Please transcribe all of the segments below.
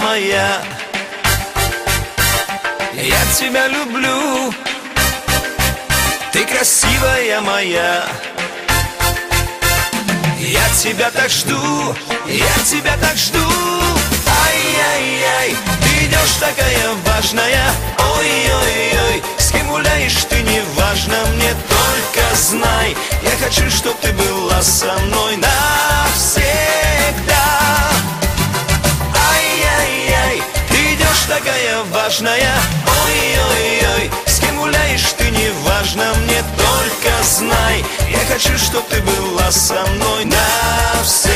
моя, я тебя люблю, ты красивая моя. Я тебя так жду, я тебя так жду. Ай-яй-яй, ты идешь такая важная. Ой-ой-ой, с кем гуляешь ты, не важно, мне только знай. Я хочу, чтоб ты была со мной навсегда. Ай-яй-яй, ты идешь такая важная. Ой-ой-ой, с кем гуляешь ты, не важно, мне только знай. Я хочу, чтоб ты была со мной навсегда.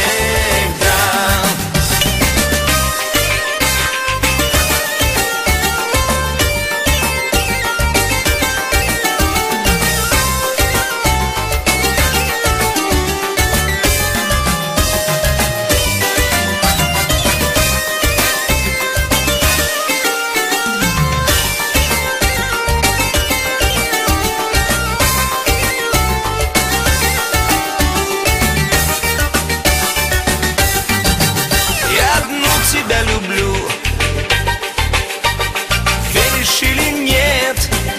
Тебя люблю, веришь или нет,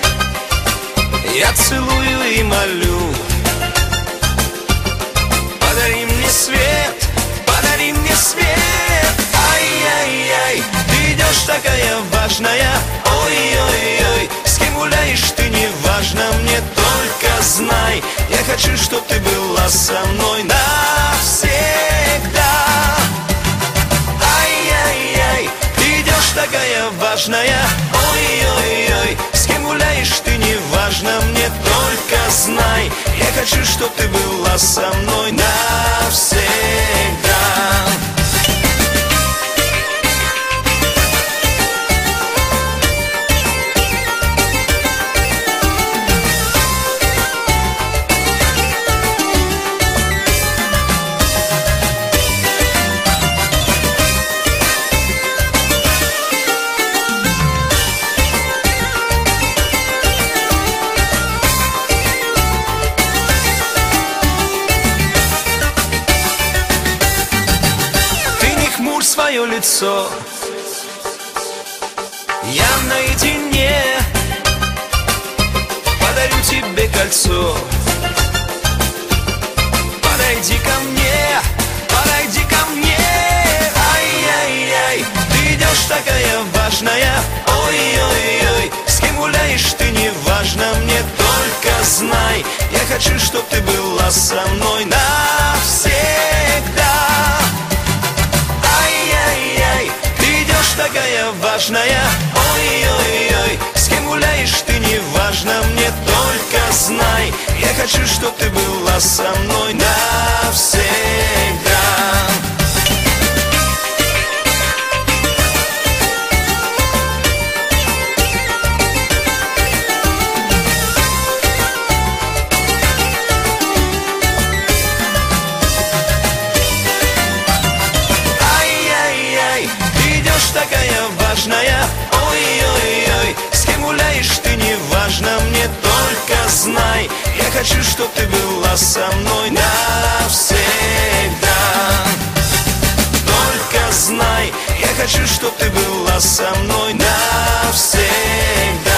я целую и молю. Подари мне свет, подари мне свет. Ай-яй-яй, ты идешь такая важная. Ой-ой-ой, с кем гуляешь ты, не важно, мне только знай. Я хочу, чтоб ты была со мной навсегда. Такая важная, ой-ой-ой, с кем гуляешь ты, не важно, мне только знай. Я хочу, чтоб ты была со мной навсегда. Свое лицо, я наедине подарю тебе кольцо. Подойди ко мне, подойди ко мне. Ай-яй-яй, ты идешь такая важная. Ой-ой-ой, с кем гуляешь ты, не важно, мне только знай. Я хочу, чтоб ты была со мной навсегда. Такая важная, ой-ой-ой, с кем гуляешь ты, не важно, мне только знай. Я хочу, чтоб ты была со мной навсегда. Такая важная, ой-ой-ой, с кем гуляешь ты, не важно, мне только знай. Я хочу, чтоб ты была со мной навсегда. Только знай, я хочу, чтоб ты была со мной навсегда.